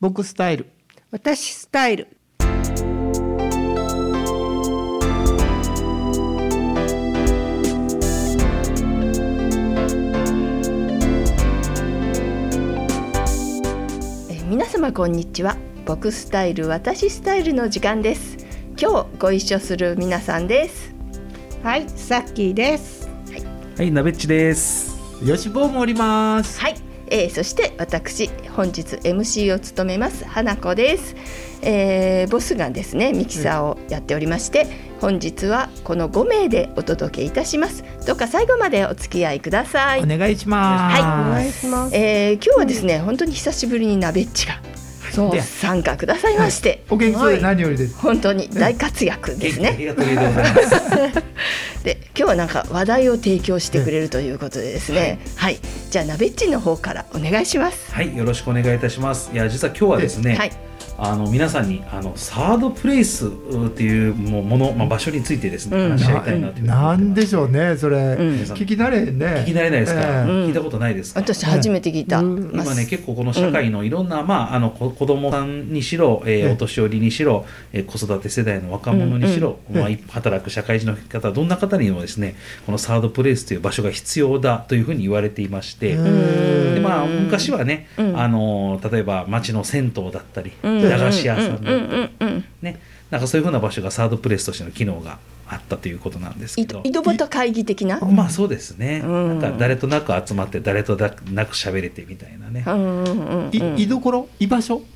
僕スタイル、 私スタイル。 皆様こんにちは。僕スタイル私スタイルの時間です。今日ご一緒する皆さんです。 はい、さっきーです。 はい、なべっちです。 よしぼうもおります。 はい、そして私本日 MC を務めます花子です。ボスがですねミキサーをやっておりまして、本日はこの5名でお届けいたします。どうか最後までお付き合いください。 お願いします。 はい、 お願いします。 今日はですね、本当に久しぶりになべっちが参加くださいまして、 お元気そうで何よりです。 本当に大活躍ですね。 ありがとうございます。 で、今日はなんか話題を提供してくれるということでですね、はい、じゃあなべっちの方からお願いします。 はい、よろしくお願いいたします。いや、実は今日はですね、 はい、 皆さんにサードプレイスっていうもの、場所についてですね、話し合いたいなという。 なんでしょうね、それ、聞き慣れね。 聞き慣れないですか、聞いたことないですか。 私初めて聞いた。 今ね、結構この社会のいろんな、子供さんにしろ、お年寄りにしろ、子育て世代の若者にしろ、働く社会人の方、どんな方にもですね、このサードプレイスという場所が必要だというふうに言われていまして、で、昔はね、例えば町の銭湯だったり、駄菓子屋さんだったり、ね、なんかそういうふうな場所がサードプレイスとしての機能があったということなんですけど、 井戸端会議的な、 そうですね、なんか誰となく集まって誰となく喋れてみたいなね、 居所、居場所、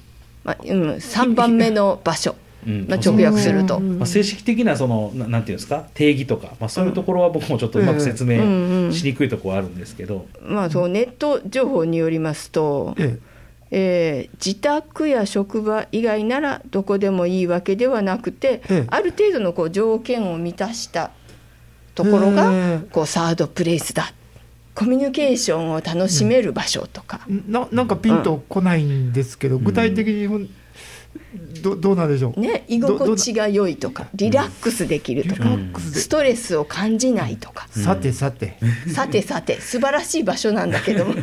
3番目の場所、直訳すると、 正式的ななんていうんですか、定義とか、そういうところは僕もちょっとうまく説明しにくいところはあるんですけど、 そうネット情報によりますと、自宅や職場以外ならどこでもいいわけではなくて、ある程度の条件を満たしたところがサードプレイスだ、コミュニケーションを楽しめる場所とか、 なんかピンとこないんですけど、具体的にどうなんでしょうね。居心地が良いとか、リラックスできるとか、ストレスを感じないとか、 さて素晴らしい場所なんだけども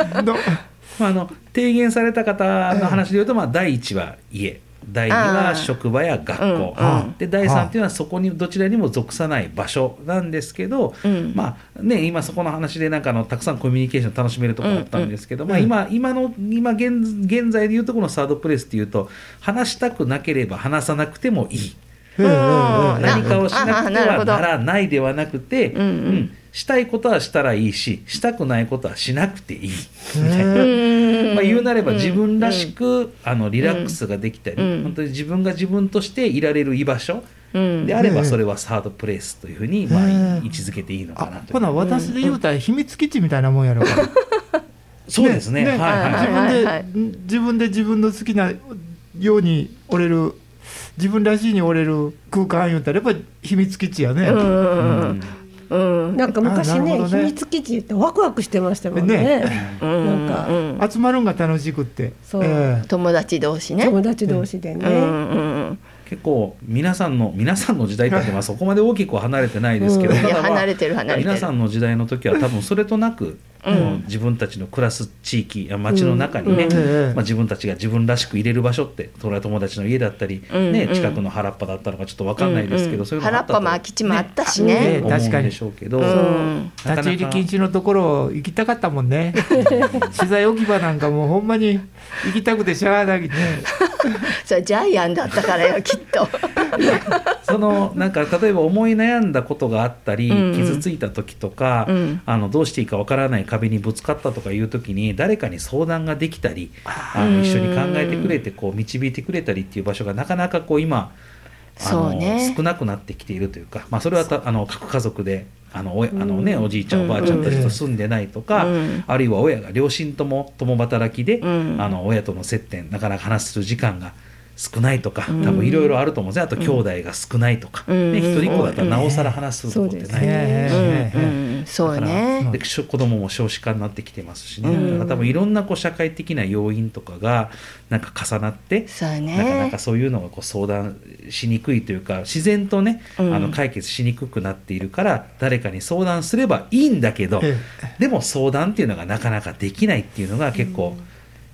提言された方の話でいうと、第一は家、第二は職場や学校、で第三っていうのはそこにどちらにも属さない場所なんですけど、今そこの話でなんかたくさんコミュニケーション楽しめるところあったんですけど、今現在でいうとこのサードプレイスっていうと、話したくなければ話さなくてもいい、何かをしなくてはならないではなくて、したいことはしたらいいし、したくないことはしなくていいみたいな、言うなれば自分らしくリラックスができたり、本当に自分が自分としていられる居場所であれば、それはサードプレイスというふうに位置づけていいのかなと。 ほな、私で言うたら秘密基地みたいなもんやろうかそうですね、 自分で自分の好きなように折れる、自分らしいに折れる空間言うたらやっぱり秘密基地やね。 なんか昔ね、秘密基地ってワクワクしてましたもんね。 なんか集まるんが楽しくって、 友達同士ね、 友達同士でね、 結構皆さんの時代ってそこまで大きく離れてないですけど、 離れてる皆さんの時代の時は多分それとなく、自分たちの暮らす地域や街の中にね、自分たちが自分らしく入れる場所って、友達の家だったり、近くの原っぱだったのかちょっと分かんないですけど、そういうの原っぱも空き地もあったしね、 確かにでしょうけど、 立ち入り禁止のところ行きたかったもんね資材置き場なんかもうほんまに行きたくてしゃあないねそれジャイアンだったからよきっとなんか例えば思い悩んだことがあったり、傷ついた時とか、どうしていいかわからない壁にぶつかったとかいう時に誰かに相談ができたり、一緒に考えてくれて導いてくれたりっていう場所がなかなか今少なくなってきているというか、それは各家族でおじいちゃんおばあちゃんたちと住んでないとか、あるいは両親とも共働きで、親との接点なかなか話する時間が少ないとか、多分いろいろあると思うんですね。あと兄弟が少ないとか、一人っ子だったらなおさら話すことってない。 そうね。 で子供も少子化になってきてますしね。だから多分いろんな社会的な要因とかがなんか重なって、なかなかそういうのが相談しにくいというか、自然とね、解決しにくくなっているから、誰かに相談すればいいんだけど、でも相談っていうのがなかなかできないっていうのが結構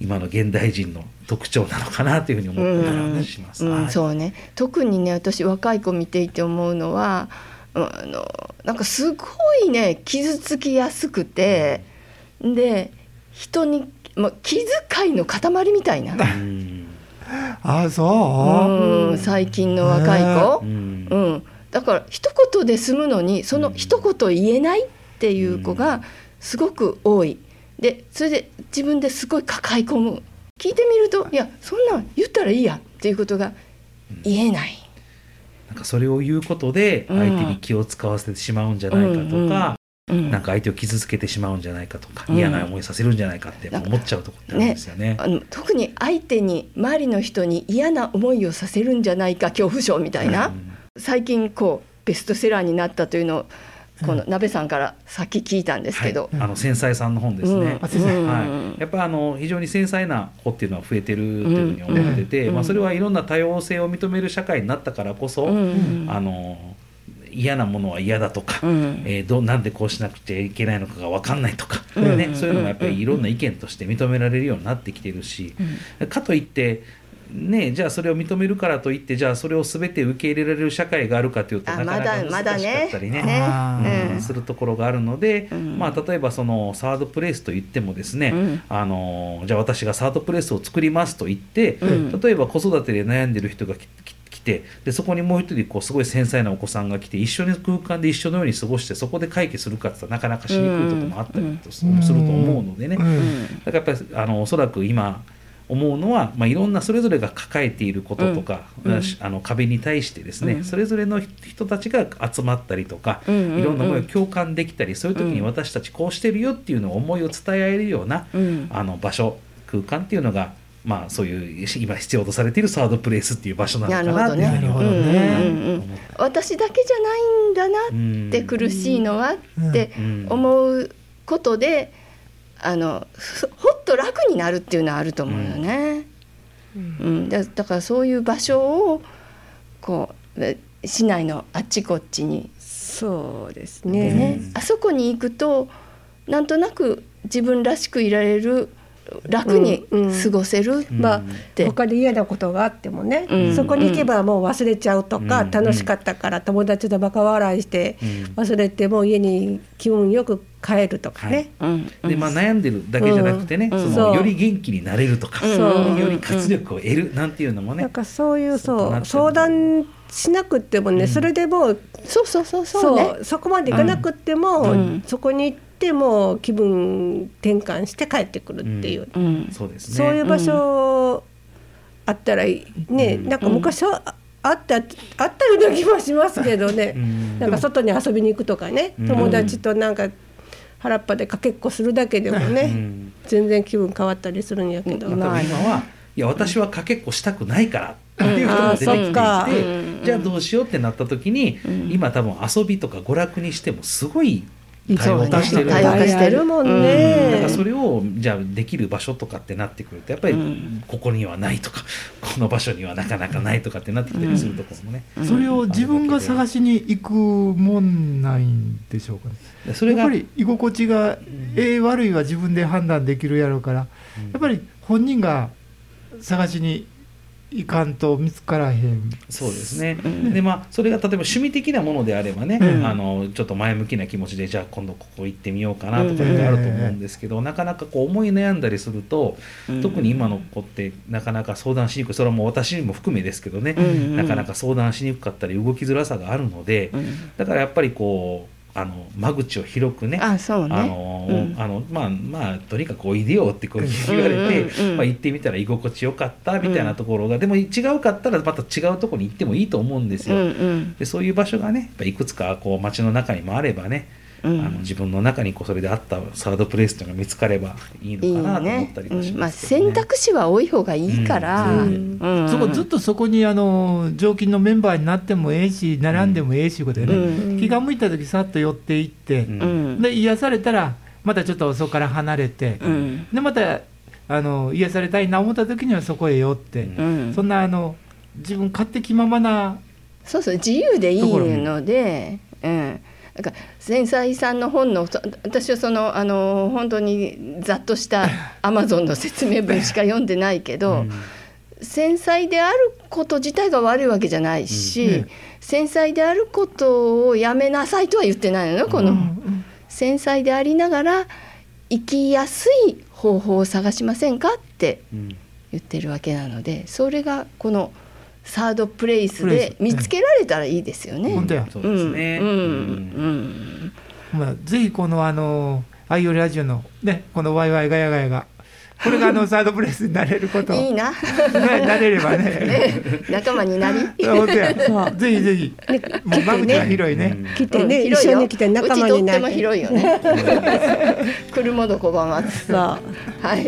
今の現代人の特徴なのかなというふうに思ったりします。 そうね、特にね私若い子見ていて思うのはなんかすごいね傷つきやすくて、で人に、気遣いの塊みたいな最近の若い子、だから一言で済むのにその一言言えないっていう子がすごく多い。でそれで自分ですごい抱え込む。聞いてみるといやそんなん言ったらいいやっていうことが言えない、 なんかそれを言うことで相手に気を使わせてしまうんじゃないかとか、なんか相手を傷つけてしまうんじゃないかとか、嫌な思いさせるんじゃないかって思っちゃうところってあるんですよね。 特に相手に周りの人に嫌な思いをさせるんじゃないか恐怖症みたいな、最近こうベストセラーになったというのをこの鍋さんからさっき聞いたんですけど、 繊細さんの本ですね。やっぱ非常に繊細な子っていうのは増えてるっていうふうに思ってて、それはいろんな多様性を認める社会になったからこそ、嫌なものは嫌だとか、なんでこうしなくちゃいけないのかが分かんないとか、そういうのもやっぱりいろんな意見として認められるようになってきてるし、かといってじゃあそれを認めるからといってじゃあそれを全て受け入れられる社会があるかというとなかなか難しかったりするところがあるので、例えばそのサードプレイスといってもですね、じゃあ私がサードプレイスを作りますと言って、例えば子育てで悩んでる人が来て、でそこにもう一人すごい繊細なお子さんが来て一緒に空間で一緒のように過ごしてそこで解決するかって言ったらなかなかしにくいところもあったりすると思うのでね、だからやっぱりおそらく今思うのは、いろんなそれぞれが抱えていることとか、壁に対してですね、それぞれの人たちが集まったりとか、いろんな思いを共感できたり、そういう時に私たちこうしてるよっていうのを思いを伝え合えるような、場所空間っていうのが、そういう今必要とされているサードプレイスっていう場所なのかなっていうふうに思って私だけじゃないんだなって苦しいのはって思うことでほっと楽になるっていうのはあると思うよね、だからそういう場所をこう市内のあっちこっちにそうですね、 あそこに行くとなんとなく自分らしくいられる楽に過ごせる、 他で嫌なことがあってもね、そこに行けばもう忘れちゃうとか、楽しかったから友達とバカ笑いして忘れてもう家に気分よく帰るとかね、 で悩んでるだけじゃなくてね、より元気になれるとか、より活力を得るなんていうのもね、 なんかそういう相談しなくってもね、それでもうそこまでいかなくっても、そこに行っても気分転換して帰ってくるっていう、そういう場所あったらね、なんか昔はあったような気もしますけどね、なんか外に遊びに行くとかね、友達となんか原っぱでかけっこするだけでもね、全然気分変わったりするんやけど、 今はいや私はかけっこしたくないからっていう人が出てきていて、じゃあどうしようってなった時に、今多分遊びとか娯楽にしてもすごい多様化してる、 多様化してるもんね、 だからそれをじゃあできる場所とかってなってくるとやっぱりここにはないとか、この場所にはなかなかないとかってなってきたりするところもね、 それを自分が探しに行くもんないんでしょうかね。それがやっぱり居心地が悪いは自分で判断できるやろうから、やっぱり本人が探しにいかんと見つからへん。 そうですね、でそれが例えば趣味的なものであればね、ちょっと前向きな気持ちでじゃあ今度ここ行ってみようかなとかってあると思うんですけど、なかなか思い悩んだりすると、特に今の子ってなかなか相談しにくい、それはもう私も含めですけどね、なかなか相談しにくかったり動きづらさがあるので、だからやっぱり間口を広くね、とにかくおいでよって言われて、行ってみたら居心地よかったみたいなところが、でも違うかったらまた違うところに行ってもいいと思うんですよ、でそういう場所がねやっぱいくつか街の中にもあればね、自分の中にそれであったサードプレイスというのが見つかればいいのかなと思ったりもしますけどね。 選択肢は多い方がいいから、 ずっとそこに常勤のメンバーになってもええし並んでもええしいうことでね、気が向いた時さっと寄っていって、で癒されたらまたちょっとそこから離れて、でまた癒されたいな思った時にはそこへ寄って、そんな自分勝手気ままな自由でいいので、 だから繊細さんの本の私は本当にざっとしたアマゾンの説明文しか読んでないけど、繊細であること自体が悪いわけじゃないし、繊細であることをやめなさいとは言ってないのよ。この繊細でありながら生きやすい方法を探しませんかって言ってるわけなので、それがこのサードプレイスで見つけられたらいいですよね。 本当や。 そうですね。 ぜひこのあいおりラジオのね、このワイワイガヤガヤがこれがサードプレイスになれることいいななれればね仲間になり本当や。ぜひぜひ、もう間口が広いね。 来てね、一緒に来て仲間になり。 うちとっても広いよね来るもの拒まず。はい、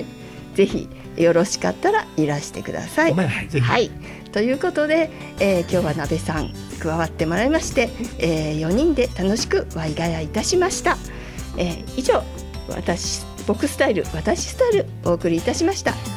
ぜひよろしかったらいらしてください。はい、ということで、今日はなべさん加わってもらいまして、4人で楽しくワイガヤいたしました。以上、僕スタイル私スタイルお送りいたしました。